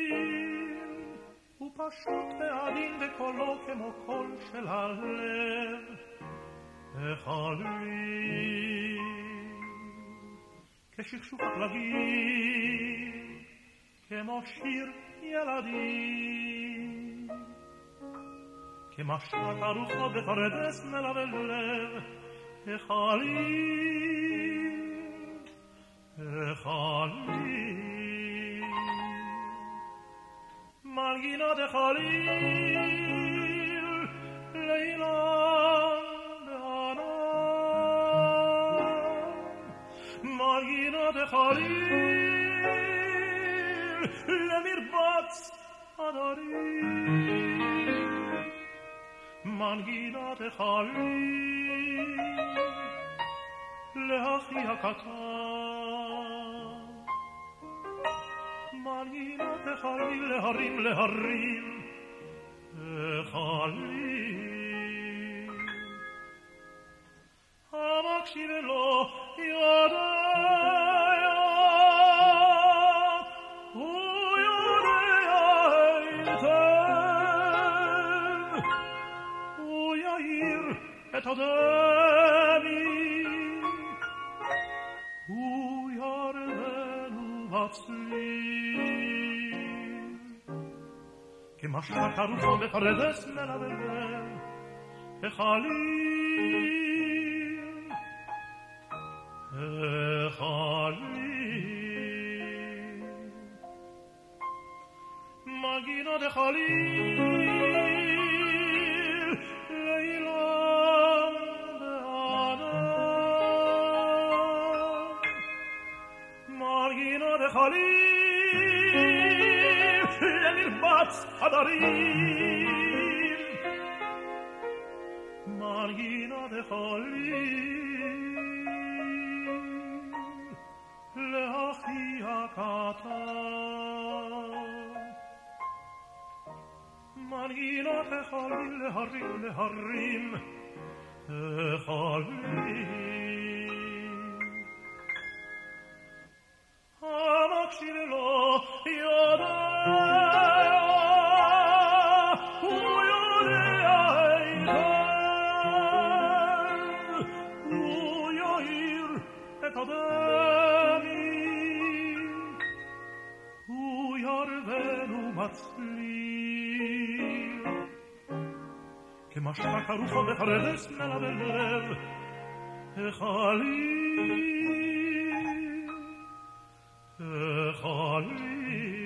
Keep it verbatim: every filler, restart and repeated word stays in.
הוא פשוט ועדין וקולו כמו קול של הלב החליל כשכשוך הפלגים כמו שיר ילדים כמשק הרוחות בפרדס מלבלב החליל החליל מנגינת החליל לאילן בענן מנגינת החליל למרבץ הדרים מנגינת החליל לאחי הקטן מנגינת החליל להרים להרים החליל המקשיב לו יודע הוא יודע היטב הוא יאיר את הדמים הוא ירדנו בצליל כמשק הרוחות בפרדס מלבלב החליל החליל מנגינת החליל לאילן בענן מנגינת החליל למרבץ הדרים מנגינת החליל לאחי הקטן מנגינת החליל להרים להרים החליל המקשיב לו יודע הוא יודע היטב הוא יאיר את הדמים הוא ירדנו מצליל כמשק הרוחות בפרדס מלבלב החליל החליל